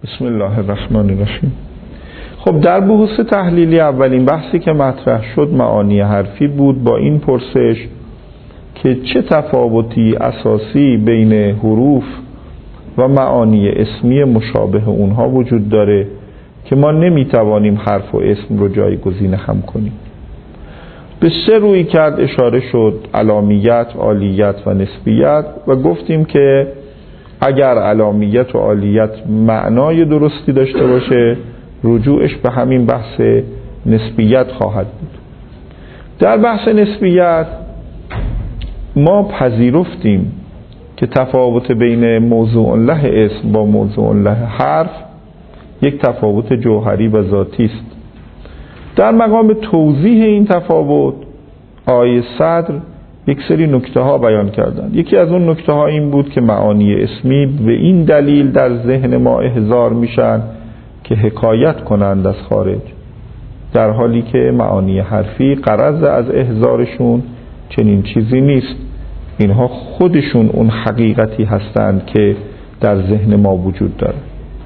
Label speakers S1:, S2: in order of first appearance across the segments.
S1: بسم الله الرحمن الرحیم. خب در بحث تحلیلی اولین بحثی که مطرح شد معانی حرفی بود، با این پرسش که چه تفاوتی اساسی بین حروف و معانی اسمی مشابه اونها وجود داره که ما نمیتوانیم حرف و اسم رو جایگزین هم کنیم. به سه روی کرد اشاره شد: علامیت، عالیت و نسبیت، و گفتیم که اگر علامیت و عالیت معنای درستی داشته باشه رجوعش به همین بحث نسبیت خواهد بود. در بحث نسبیت ما پذیرفتیم که تفاوت بین موضوع له اسم با موضوع له حرف یک تفاوت جوهری و ذاتی است. در مقام توضیح این تفاوت آیه صدر یک سری نکته ها بیان کردند. یکی از اون نکته ها این بود که معانی اسمی به این دلیل در ذهن ما احضار میشن که حکایت کنند از خارج، در حالی که معانی حرفی غرض از احضارشون چنین چیزی نیست. اینها خودشون اون حقیقتی هستند که در ذهن ما وجود داره.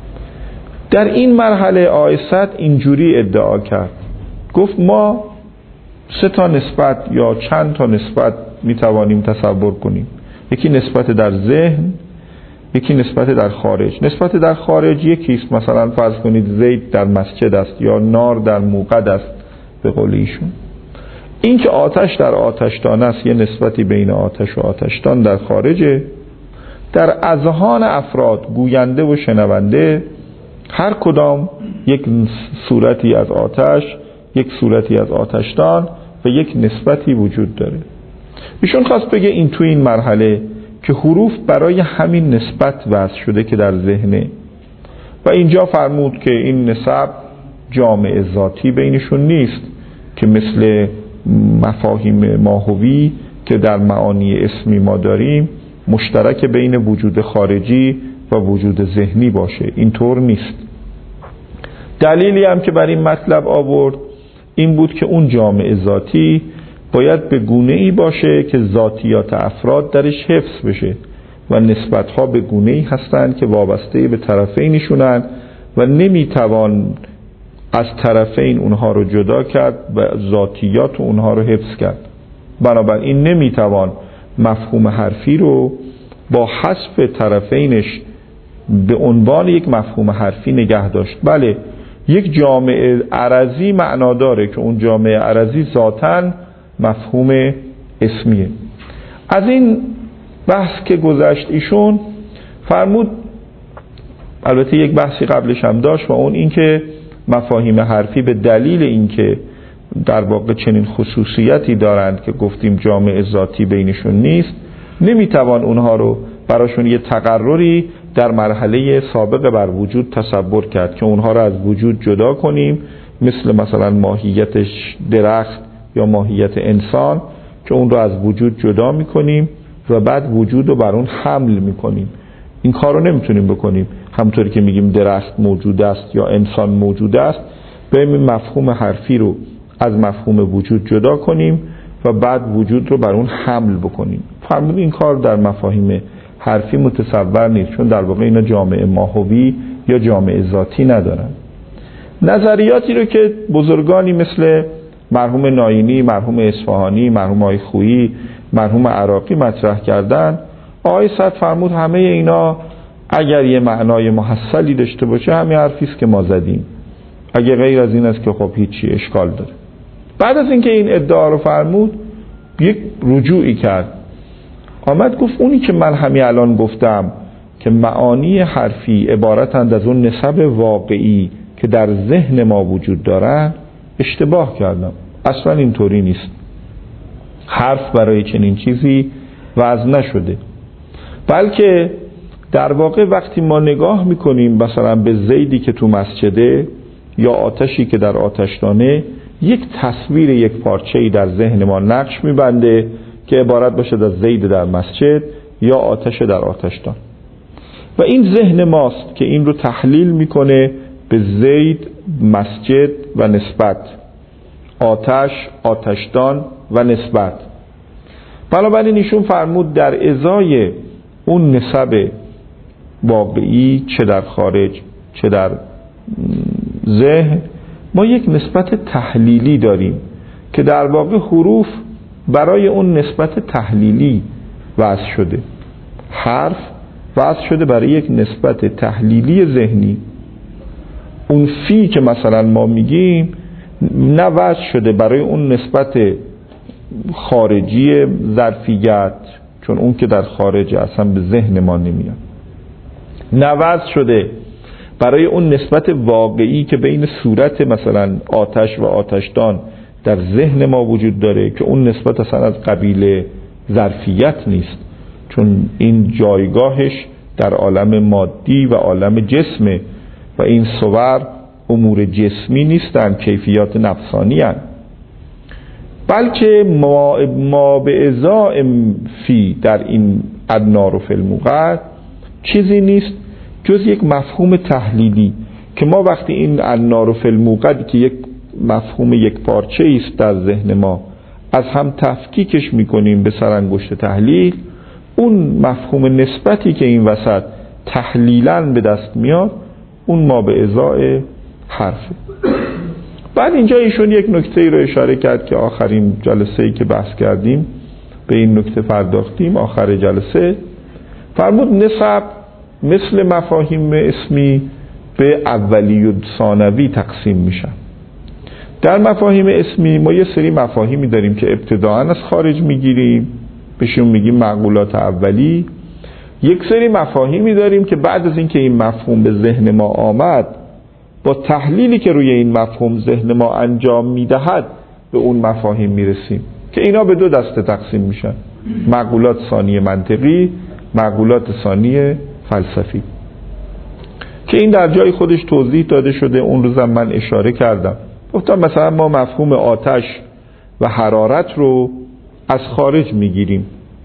S1: در این مرحله آیه صدر اینجوری ادعا کرد، گفت ما سه تا نسبت یا چند تا نسبت میتوانیم تصور کنیم. یکی نسبت در ذهن، یکی نسبت در خارج. نسبت در خارج یکیست، مثلا فرض کنید زید در مسجد است یا نار در موقد است به قول ایشون. این که آتش در آتشدان است یه نسبتی بین آتش و آتشدان در خارجه. در اذهان افراد گوینده و شنونده هر کدام یک صورتی از آتش، یک صورتی از آتشدان و یک نسبتی وجود داره. ایشون خواست بگه این توی این مرحله که حروف برای همین نسبت وضع شده که در ذهنه، و اینجا فرمود که این نسب جامع ذاتی بینشون نیست که مثل مفاهیم ماهوی که در معانی اسمی ما داریم مشترک بین وجود خارجی و وجود ذهنی باشه. اینطور نیست. دلیلی هم که بر این مطلب آورد این بود که اون جامع ذاتی باید به گونه‌ای باشه که ذاتیات افراد درش حفظ بشه و نسبت‌ها به گونه‌ای هستند که وابسته به طرفینشونن و نمیتوان از طرفین اونها رو جدا کرد و ذاتیات اونها رو حفظ کرد. بنابراین نمیتوان مفهوم حرفی رو با حذف طرفینش به عنوان یک مفهوم حرفی نگه داشت. بله، یک جامعه عرضی معنا داره که اون جامعه عرضی ذاتاً مفهوم اسمیه. از این بحث که گذشت ایشون فرمود، البته یک بحثی قبلش هم داشت و اون این که مفاهیم حرفی به دلیل این که در واقع چنین خصوصیتی دارند که گفتیم جامعه ذاتی بینشون نیست، نمیتوان اونها رو براشون یه تقرری در مرحله سابق بر وجود تصور کرد که اونها رو از وجود جدا کنیم، مثلا ماهیت درخت یا ماهیت انسان که اون رو از وجود جدا میکنیم و بعد وجود رو بر اون حمل میکنیم. این کار رو نمیتونیم بکنیم. همونطوری که میگیم درخت موجود است یا انسان موجود است، بریم مفهوم حرفی رو از مفهوم وجود جدا کنیم و بعد وجود رو بر اون حمل بکنیم. فرمود این کار در مفاهیم حرفی متصور نیست، چون در واقع اینا جامعه ماهوی یا جامعه ذاتی ندارن. نظریاتی رو که بزرگانی مثل مرحوم ناینی، مرحوم اصفهانی، مرحوم آقای خویی، مرحوم عراقی مطرح کردن، آقای صدر فرمود همه اینا اگر یه معنای محصلی داشته باشه همین حرفی است که ما زدیم، اگه غیر از این است که خب هیچی اشکال داره. بعد از اینکه این ادعا رو فرمود یک رجوعی کرد، آمد گفت اونی که من همین الان گفتم که معانی حرفی عبارتند از اون نسب واقعی که در ذهن ما وجود دارن، اشتباه کردم. اصلا اینطوری نیست. حرف برای چنین چیزی وضع نشده، بلکه در واقع وقتی ما نگاه میکنیم مثلا به زیدی که تو مسجده یا آتشی که در آتشدانه، یک تصویر یک پارچه‌ای در ذهن ما نقش میبنده که عبارت باشه از زید در مسجد یا آتش در آتشدان، و این ذهن ماست که این رو تحلیل میکنه به زید، مسجد و نسبت، آتش، آتشدان و نسبت. بنابراین ایشون فرمود در ازای اون نسب واقعی چه در خارج چه در ذهن ما یک نسبت تحلیلی داریم که در واقع حروف برای اون نسبت تحلیلی وضع شده. حرف وضع شده برای یک نسبت تحلیلی ذهنی. اون فی که مثلا ما میگیم نه وضع شده برای اون نسبت خارجی ظرفیت، چون اون که در خارج اصلا به ذهن ما نمیاد. نه وضع شده برای اون نسبت واقعی که بین صورت مثلا آتش و آتشدان در ذهن ما وجود داره که اون نسبت اصلا از قبیل ظرفیت نیست، چون این جایگاهش در عالم مادی و عالم جسمه و این صور امور جسمی نیستن، کیفیات نفسانی هستند. بلکه ما به ازای فی در این النار فی الموقد چیزی نیست جز یک مفهوم تحلیلی که ما وقتی این النار فی الموقد که یک مفهوم یک پارچه است در ذهن ما از هم تفکیکش میکنیم به سرانگشت تحلیل، اون مفهوم نسبتی که این وسط تحلیلاً به دست میاد اون ما به ازای حرفه. بعد اینجا ایشون یک نکته رو اشاره کرد که آخرین جلسه‌ای که بحث کردیم به این نکته پرداختیم، آخر جلسه فرمود نسب مثل مفاهیم اسمی به اولی و ثانوی تقسیم میشن. در مفاهیم اسمی ما یه سری مفاهیمی داریم که ابتداءً از خارج میگیریم، بهشون میگیم معقولات اولی. یک سری مفاهیمی داریم که بعد از اینکه این مفهوم به ذهن ما آمد با تحلیلی که روی این مفهوم ذهن ما انجام میدهد به اون مفاهیم میرسیم که اینا به دو دسته تقسیم میشن: معقولات ثانی منطقی، معقولات ثانی فلسفی، که این در جای خودش توضیح داده شده. اون روزم من اشاره کردم، گفتم مثلا ما مفهوم آتش و حرارت رو از خارج میگیریم.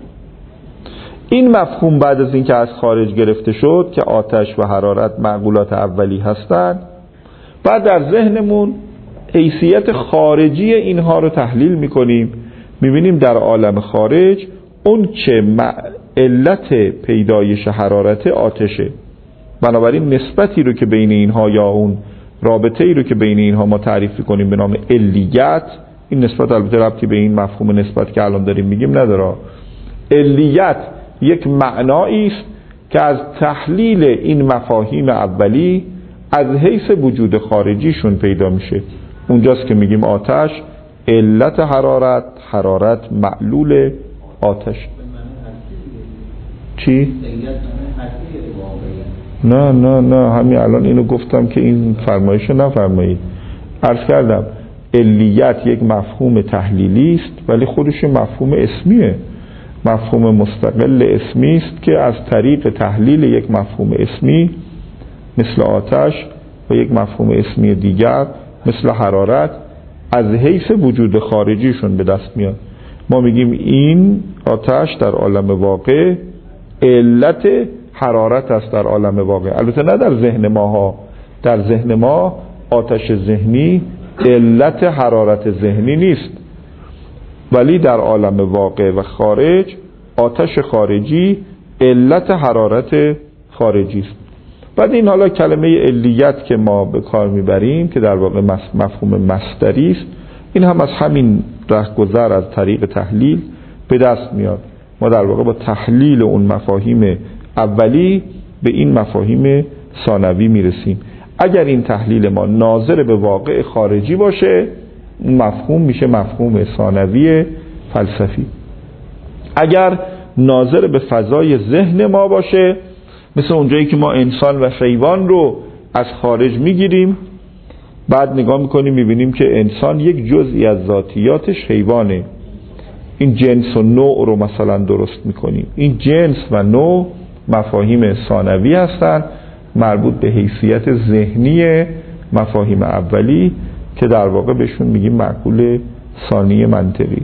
S1: این مفهوم بعد از اینکه از خارج گرفته شد که آتش و حرارت معقولات اولی هستند، بعد در ذهنمون حیثیت خارجی اینها رو تحلیل میکنیم، میبینیم در عالم خارج اون چه علت پیدایش حرارت آتشه. بنابراین نسبتی رو که بین اینها یا اون رابطه ای رو که بین اینها ما تعریف کنیم به نام علیت، این نسبت البته ربطی به این مفهوم نسبت که الان داریم میگیم نداره. علیت یک معنایی است که از تحلیل این مفاهیم اولی از حیث وجود خارجیشون پیدا میشه. اونجاست که میگیم آتش علت حرارت، حرارت معلول آتش. چی؟ نه همین الان اینو گفتم که این فرمایشو نفرمایید. عرض کردم علیت یک مفهوم تحلیلی است ولی خودش مفهوم اسمیه، مفهوم مستقل اسمی است که از طریق تحلیل یک مفهوم اسمی مثل آتش و یک مفهوم اسمی دیگر مثل حرارت از حیث وجود خارجیشون به دست میاد. ما میگیم این آتش در عالم واقع علت حرارت است در عالم واقع، البته نه در ذهن ما ها. در ذهن ما آتش ذهنی علت حرارت ذهنی نیست، ولی در عالم واقع و خارج آتش خارجی علت حرارت خارجی است. بعد این حالا کلمه علیت که ما به کار میبریم که در واقع مفهوم مصدری است، این هم از همین رهگذر از طریق تحلیل به دست میاد. ما در واقع با تحلیل اون مفاهیم اولی به این مفاهیم ثانوی میرسیم. اگر این تحلیل ما ناظر به واقع خارجی باشه مفهوم میشه مفهوم ثانوی فلسفی. اگر ناظر به فضای ذهن ما باشه، مثل اونجایی که ما انسان و حیوان رو از خارج میگیریم، بعد نگاه میکنیم میبینیم که انسان یک جزئی از ذاتیاتش حیوانه، این جنس و نوع رو مثلا درست میکنیم. این جنس و نوع مفاهیم ثانوی هستن، مربوط به حیثیت ذهنی مفاهیم اولی که در واقع بهشون میگیم معقول ثانی منطقی.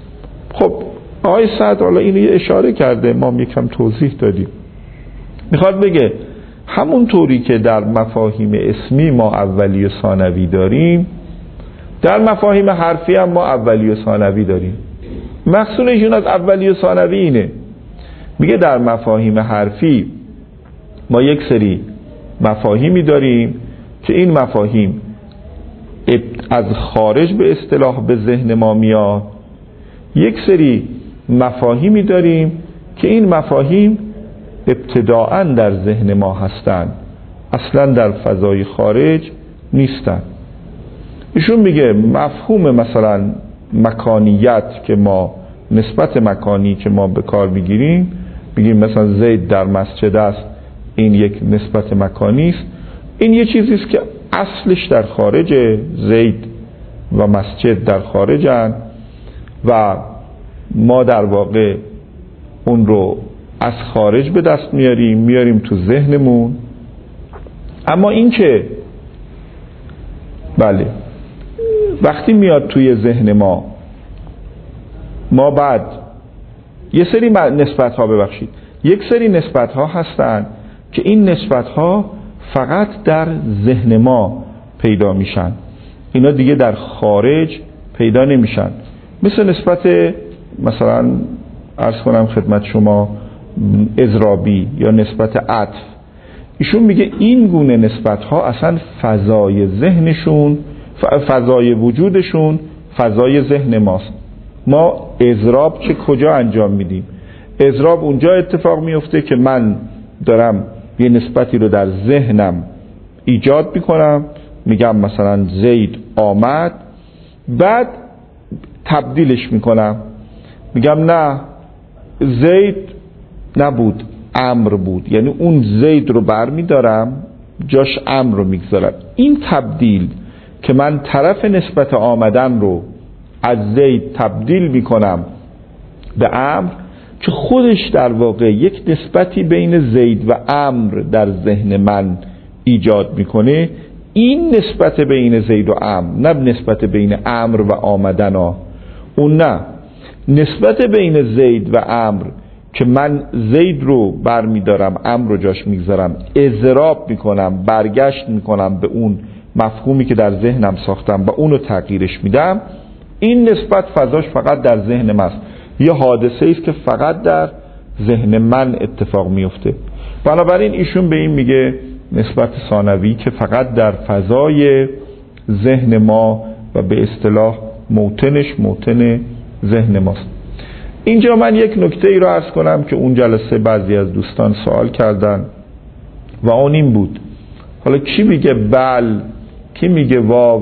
S1: خب آقای سعد حالا اینو اشاره کرده، ما یکم توضیح دادیم. میخواد بگه همون طوری که در مفاهیم اسمی ما اولی و ثانوی داریم، در مفاهیم حرفی هم ما اولی و ثانوی داریم. مقصودشون از اولی و ثانوی اینه، میگه در مفاهیم حرفی ما یک سری مفاهیمی داریم که این مفاهیم از خارج به اصطلاح به ذهن ما میاد، یک سری مفاهیمی داریم که این مفاهیم ابتداءً در ذهن ما هستند، اصلا در فضای خارج نیستن. ایشون میگه مفهوم مثلا مکانیت که ما نسبت مکانی که ما به کار میگیریم، بگیم مثلا زید در مسجد است، این یک نسبت مکانی است. این یه چیزی است که اصلش در خارج، زید و مسجد در خارجن و ما در واقع اون رو از خارج به دست میاریم تو ذهنمون. اما این که بله وقتی میاد توی ذهن ما بعد یه سری نسبت ها یک سری نسبت ها هستن که این نسبت ها فقط در ذهن ما پیدا میشن، اینا دیگه در خارج پیدا نمیشن. مثل نسبت مثلا عرض کنم خدمت شما اضرابی یا نسبت عطف. ایشون میگه این گونه نسبت ها اصلا فضای ذهنشون، فضای وجودشون فضای ذهن ماست. ما اضراب چه کجا انجام میدیم؟ اضراب اونجا اتفاق میفته که من دارم یه نسبتی رو در ذهنم ایجاد میکنم، میگم مثلا زید آمد، بعد تبدیلش میکنم، میگم نه زید نبود امر بود، یعنی اون زید رو برمیدارم جاش امر رو میگذارم. این تبدیل که من طرف نسبت آمدن رو از زید تبدیل میکنم به امر، که خودش در واقع یک نسبتی بین زید و امر در ذهن من ایجاد میکنه. این نسبت بین زید و امر، نه نسبت بین امر و آمدن ها، اون نه، نسبت بین زید و امر که من زید رو برمیدارم امر رو جاش میگذارم، اضراب میکنم، برگشت میکنم به اون مفهومی که در ذهنم ساختم و اونو تغییرش میدم. این نسبت فضاش فقط در ذهن من است، یه حادثه است که فقط در ذهن من اتفاق میفته. بنابراین ایشون به این میگه نسبت ثانوی که فقط در فضای ذهن ما و به اصطلاح موطنش موطن ذهن ماست. اینجا من یک نکته ای رو عرض کنم که اون جلسه بعضی از دوستان سوال کردن و اون این بود، حالا کی میگه بل، کی میگه واو،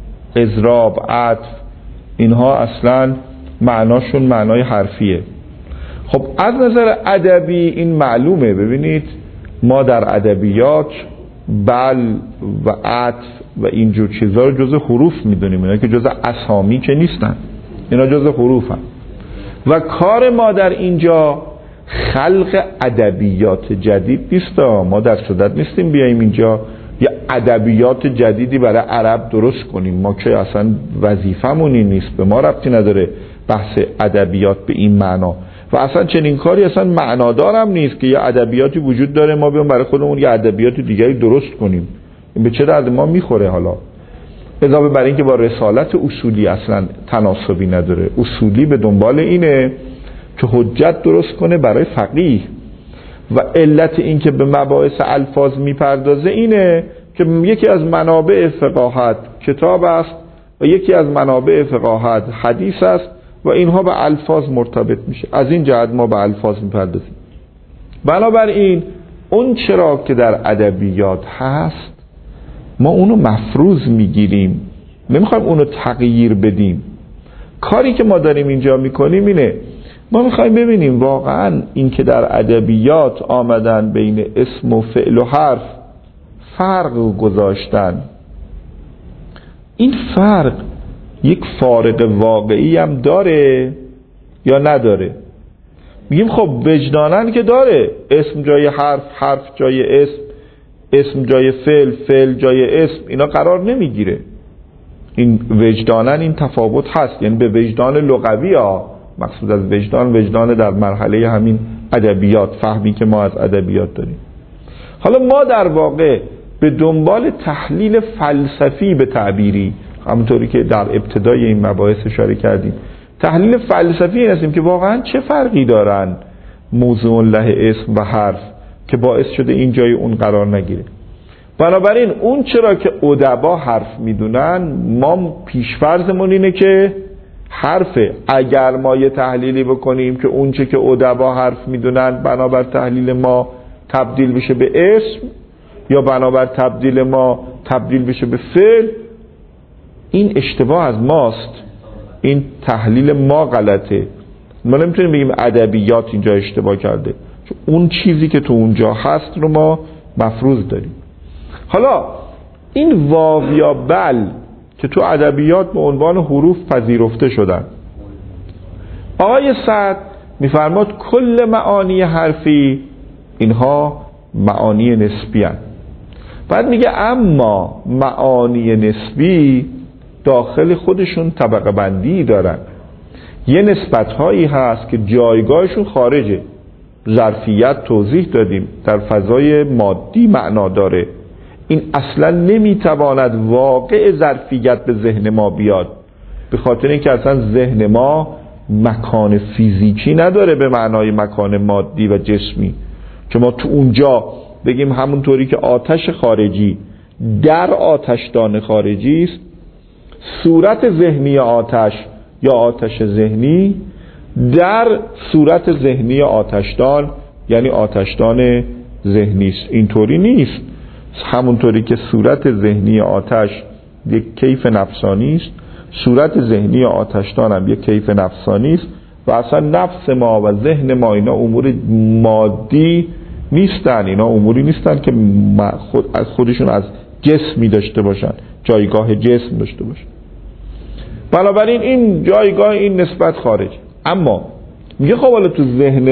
S1: اضراب، عطف، اینها اصلا معناشون معنای حرفیه. خب از نظر ادبی این معلومه. ببینید ما در ادبیات بل و عطف و اینجور چیزها رو جز حروف میدونیم، اینا که جز اسامی که نیستن، اینا جز حروف هم. و کار ما در اینجا خلق ادبیات جدید نیست. ما در صدد نیستیم بیاییم اینجا یه ادبیات جدیدی برای عرب درست کنیم، ما که اصلا وظیفمون این نیست، به ما ربطی نداره بحث ادبیات به این معنا، و اصلا چنین کاری اصلا معنادار هم نیست که یه ادبیاتی وجود داره ما بیام برای خودمون یه ادبیات دیگری درست کنیم. این به چه درد ما میخوره؟ حالا اضافه بر این که با رسالت اصولی اصلا تناسبی نداره. اصولی به دنبال اینه که حجت درست کنه برای فقیه، و علت این که به مباحث الفاظ میپردازه اینه که یکی از منابع فقاهت کتاب است و یکی از منابع فقاهت حدیث است و اینها به الفاظ مرتبط میشه. از این جهت ما به الفاظ میپردازیم. بنابراین اون چرا که در ادبیات هست ما اونو مفروض میگیریم، نمیخوایم اونو تغییر بدیم. کاری که ما داریم اینجا میکنیم اینه، ما میخوایم ببینیم واقعا این که در ادبیات آمدن بین اسم و فعل و حرف فرق گذاشتن، این فرق یک فارق واقعی هم داره یا نداره؟ میگیم خب وجدانن که داره، اسم جای حرف، حرف جای اسم، اسم جای فعل، فعل جای اسم، اینا قرار نمیگیره. این وجدانن این تفاوت هست، یعنی به وجدان لغوی ها، مقصود از وجدان در مرحله همین ادبیات، فهمی که ما از ادبیات داریم. حالا ما در واقع به دنبال تحلیل فلسفی به تعبیری، همونطوری که در ابتدای این مباحث اشاره کردیم، تحلیل فلسفی هستیم که واقعا چه فرقی دارن موضوع له اسم و حرف که باعث شده این جای اون قرار نگیره. بنابراین اون چرا که ادبا حرف میدونن، ما پیشفرضمون اینه که حرفه. اگر ما یه تحلیلی بکنیم که اون چه که ادبا حرف میدونن بنابر تحلیل ما تبدیل بشه به اسم، یا بنابر تبدیل ما تبدیل بشه به فعل، این اشتباه از ماست، این تحلیل ما غلطه. ما نمیتونیم بگیم ادبیات اینجا اشتباه کرده، چون اون چیزی که تو اونجا هست رو ما مفروض داریم. حالا این واو یا بل که تو ادبیات به عنوان حروف پذیرفته شدن، آقای سعد میفرماد کل معانی حرفی اینها معانی نسبی هستند. بعد میگه اما معانی نسبی داخل خودشون طبقه بندی دارن. یه نسبت هایی هست که جایگاهشون خارجه. ظرفیت توضیح دادیم در فضای مادی معنا داره، این اصلا نمیتواند واقع ظرفیت به ذهن ما بیاد، به خاطر اینکه اصلا ذهن ما مکان فیزیکی نداره به معنای مکان مادی و جسمی، که ما تو اونجا بگیم همونطوری که آتش خارجی در آتشدان خارجی است، صورت ذهنی آتش یا آتش ذهنی در صورت ذهنی آتشدان یعنی آتشدان ذهنی است. اینطوری نیست. همونطوری که صورت ذهنی آتش یک کیف نفسانی است، صورت ذهنی آتشدان هم یک کیف نفسانی است و اصلا نفس ما و ذهن ما اینا امور مادی نیستن، اینا اموری نیستن که از خودشون از جسمی داشته باشن، جایگاه جسم داشته باشن. بنابراین این جایگاه این نسبت خارج. اما میگه خب حالا تو ذهن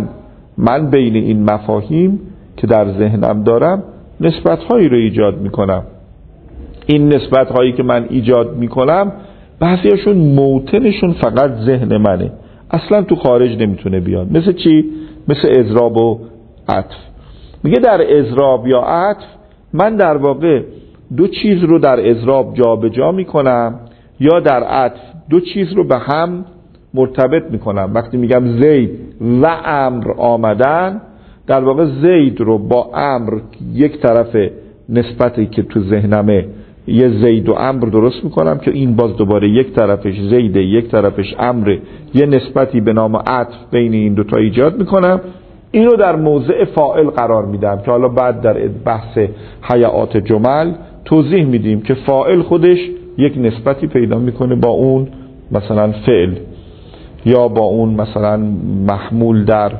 S1: من بین این مفاهیم که در ذهنم دارم نسبت هایی رو ایجاد میکنم. این نسبت هایی که من ایجاد میکنم بعضیاشون موطنشون فقط ذهن منه، اصلا تو خارج نمیتونه بیاد. مثل چی؟ مثل اضراب و عطف. میگه در اضراب یا عطف من در واقع دو چیز رو در اضراب جا به جا میکنم یا در عطف دو چیز رو به هم مرتبط میکنم. وقتی میگم زید و امر آمدن، در واقع زید رو با امر یک طرف نسبتی که تو ذهنمه یه زید و امر درست میکنم که این باز دوباره یک طرفش زیده یک طرفش امره، یه نسبتی به نام عطف بین این دوتا ایجاد میکنم. اینو در موضع فاعل قرار میدم که حالا بعد در بحث حیات جمل توضیح میدیم که فاعل خودش یک نسبتی پیدا میکنه با اون مثلا فعل یا با اون مثلا محمول در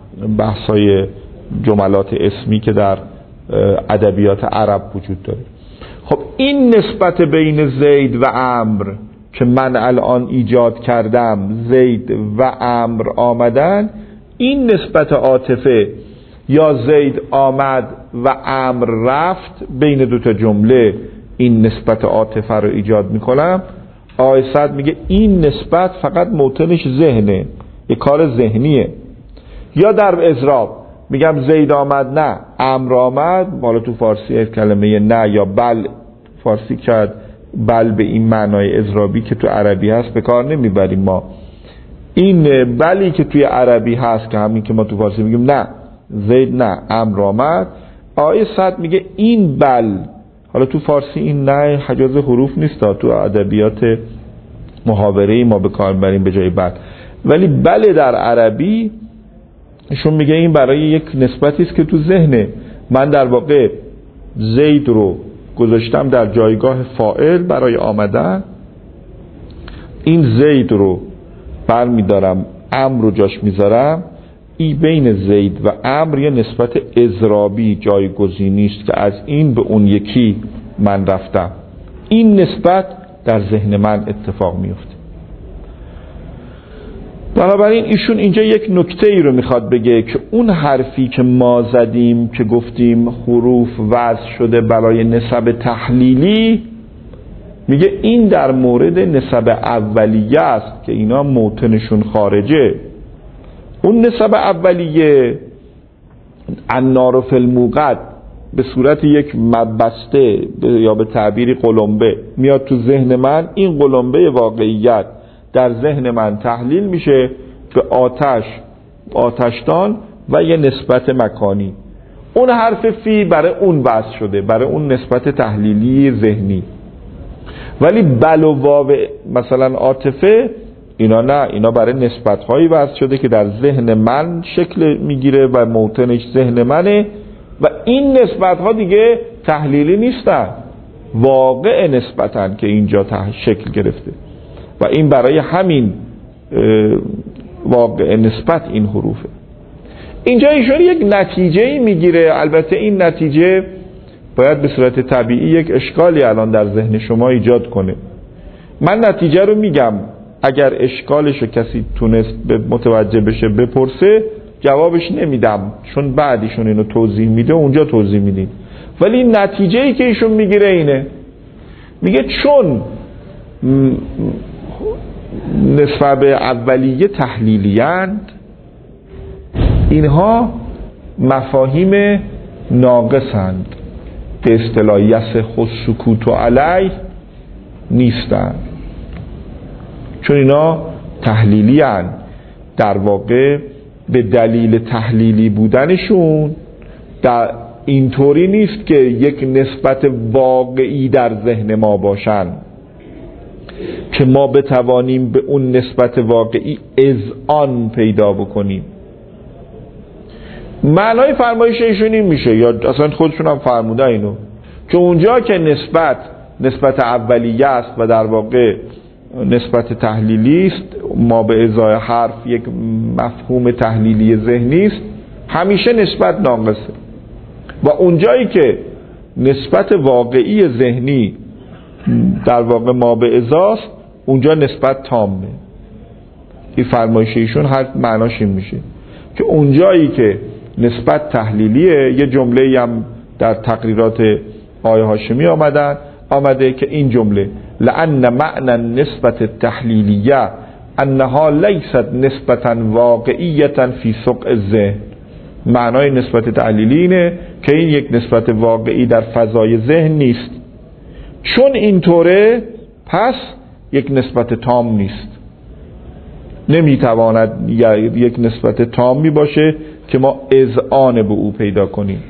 S1: بحثای جملات اسمی که در ادبیات عرب وجود داره. خب این نسبت بین زید و امر که من الان ایجاد کردم، زید و امر آمدن، این نسبت عاطفه یا زید آمد و امر رفت بین دوتا جمله، این نسبت عاطفه رو ایجاد میکنم. آقای سعد میگه این نسبت فقط موطنش ذهنه، یه کار ذهنیه. یا در اضراب میگم زید آمد نه امر آمد، بالا تو فارسی کلمه نه یا بل فارسی کرد، بل به این معنای اضرابی که تو عربی هست به کار نمیبریم ما. این بلی که توی عربی هست که همین که ما تو فارسی میگیم نه زید نه امر آمد، آقای سعد میگه این بل، حالا تو فارسی این نه حجاز حروف نیست، تو ادبیات محاوره‌ای ما به کار بریم به جای بل، ولی بله در عربی ایشون میگه این برای یک نسبتی است که تو ذهنه. من در واقع زید رو گذاشتم در جایگاه فاعل برای آمدن، این زید رو برمیدارم امر رو جاش میذارم، این بین زید و امر یه نسبت اضرابی جایگزینی است که از این به اون یکی من رفتم. این نسبت در ذهن من اتفاق میفته. بنابراین ایشون اینجا یک نکته ای رو میخواد بگه که اون حرفی که ما زدیم که گفتیم حروف وضع شده برای نسب تحلیلی، میگه این در مورد نسب اولیه است که اینا موطنشون خارجه. اون نسب اولیه النار فی الموقد به صورت یک بسته یا به تعبیری قلمبه میاد تو ذهن من، این قلمبه واقعیت در ذهن من تحلیل میشه به آتش، آتشدان و یه نسبت مکانی. اون حرف فی برای اون وضع شده، برای اون نسبت تحلیلی ذهنی. ولی بل و واو مثلا عاطفه اینا نه، اینا برای نسبت‌هایی وضع شده که در ذهن من شکل میگیره و موطنش ذهن منه و این نسبت‌ها دیگه تحلیلی نیستن، واقع نسبتن که اینجا شکل گرفته و این برای همین واقع نسبت این حروفه. اینجا ایشون یک نتیجه‌ای میگیره. البته این نتیجه باید به صورت طبیعی یک اشکالی الان در ذهن شما ایجاد کنه. من نتیجه رو میگم، اگر اشکالشو کسی تونست متوجه بشه بپرسه جوابش نمیدم، چون بعدیشون اینو توضیح میده اونجا توضیح میدیم. ولی نتیجه‌ای که ایشون میگیره اینه، میگه چون نسبت به اولیه تحلیلیند، اینها مفاهیم ناقصند، به اصطلاح یصح السکوت علیه نیستند، چون اینا تحلیلی هستند. در واقع به دلیل تحلیلی بودنشون در اینطوری نیست که یک نسبت واقعی در ذهن ما باشن که ما بتوانیم به اون نسبت واقعی اذعان پیدا بکنیم. معنای فرمایش ایشون این میشه، یا اصلا خودشون هم فرموده اینو، که اونجا که نسبت اولیه است و در واقع نسبت تحلیلی است، ما به ازای حرف یک مفهوم تحلیلی ذهنی است، همیشه نسبت ناقصه. و اونجایی که نسبت واقعی ذهنی در واقع ما به ازاست، اونجا نسبت تامه. این فرمایش ایشون هر معناش این میشه که اونجایی که نسبت تحلیلیه، یه جمله هم در تقریرات آیه هاشمی آمده که این جمله لأن معنی نسبت تحلیلیه انها لیست نسبتا واقعیتا فی سقع الذهن. معنای نسبت تحلیلی اینه که این یک نسبت واقعی در فضای ذهن نیست. چون اینطوره پس یک نسبت تام نیست، نمیتواند یک نسبت تامی باشه که ما اذعان به او پیدا کنیم.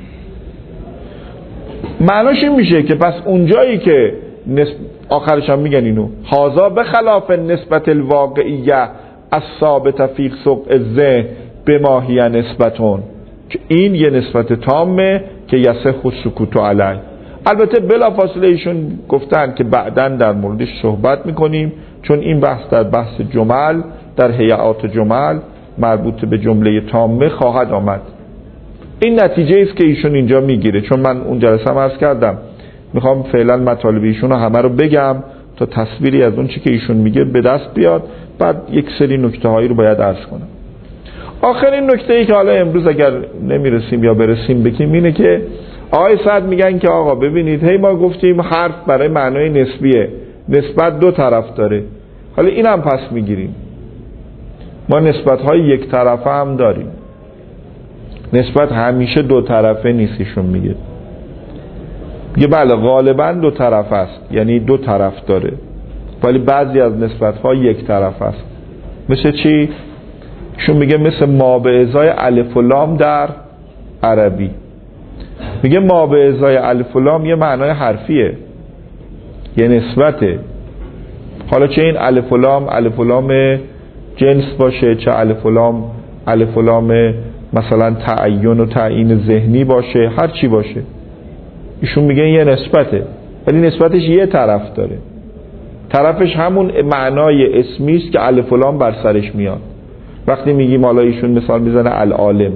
S1: معناش این میشه که پس اونجایی که آخرش هم میگن اینو هازا به خلاف نسبت الواقعیه الثابت فی سقع الذهن بما هی نسبتون، که این یه نسبت تامه که یصح السکوت علیه. البته بلافاصله ایشون گفتن که بعداً در موردش صحبت میکنیم، چون این بحث در بحث جمل در هیئات جمل مربوط به جمله تامه خواهد آمد. این نتیجه است که ایشون اینجا میگیره. چون من اون جلسه هم عرض کردم میخوام فعلا مطالب ایشون رو همه رو بگم تا تصویری از اون چی که ایشون میگه به دست بیاد، بعد یک سری نکته هایی رو باید عرض کنم. آخرین نکته ای که حالا امروز اگر نمیرسیم یا برسیم بگیم اینه که آقای سعد میگن که آقا ببینید هی ما گفتیم حرف برای معنای نسبیه، نسبت دو طرف داره، حالا این هم پس میگیریم. ما نسبت های یک طرفه هم داریم، نسبت همیشه دو طرفه نیستیشون میگه بله غالبا دو طرف است، یعنی دو طرف داره، ولی بعضی از نسبت ها یک طرف است. مثل چی؟ شون میگه مثل ما به ازای الف و لام در عربی. میگه ما به ازای الف و لام یه معنای حرفیه، یه نسبته. حالا چه این الف و لام جنس باشه، چه الف و لام مثلا تعین و تعیین ذهنی باشه، هر چی باشه، ایشون میگه یه نسبته، ولی نسبتش یه طرف داره. طرفش همون معنای اسمی است که الف و لام بر سرش میاد. وقتی میگیم حالا ایشون مثال میزنه العالم،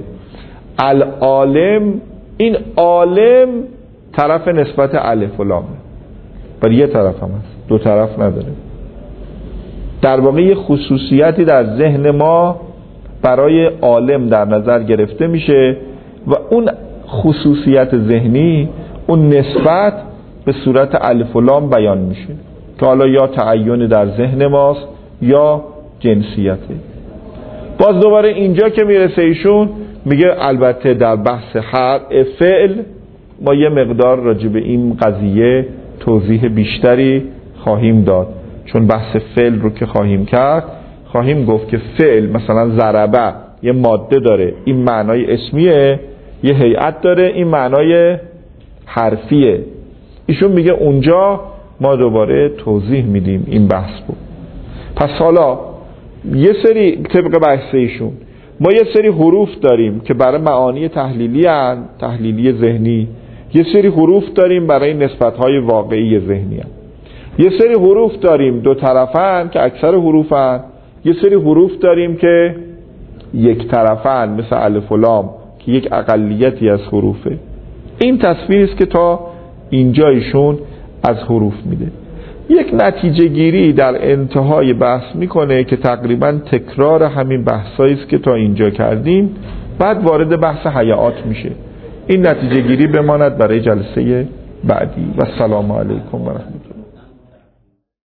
S1: این عالم طرف نسبت الف و لامه، ولی یه طرف هم هست، دو طرف نداره. در واقع یه خصوصیتی در ذهن ما برای عالم در نظر گرفته میشه و اون خصوصیت ذهنی، اون نسبت به صورت الف و لام بیان میشه که حالا یا تعین در ذهن ماست یا جنسیته. باز دوباره اینجا که میرسه ایشون میگه البته در بحث فعل ما یه مقدار راجع به این قضیه توضیح بیشتری خواهیم داد، چون بحث فعل رو که خواهیم کرد خواهیم گفت که فعل مثلا ضربه یه ماده داره، این معنای اسمیه یه هیئت داره، این معنای حرفیه. ایشون میگه اونجا ما دوباره توضیح میدیم این بحث بود. پس حالا یه سری طبق بحث ایشون ما یه سری حروف داریم که برای معانی تحلیلی هن، تحلیلی ذهنی، یه سری حروف داریم برای نسبت‌های واقعی ذهنی هن. یه سری حروف داریم دو طرفن که اکثر حروفن، یه سری حروف داریم که یک طرفن مثل الف و لام که یک اقلیتی از حروفه. این تصویری است که تا اینجا ایشون از حروف میده. یک نتیجه گیری در انتهای بحث میکنه که تقریبا تکرار همین بحثایی است که تا اینجا کردیم، بعد وارد بحث هیئات میشه. این نتیجه گیری بماند برای جلسه بعدی و السلام علیکم و رحمت الله.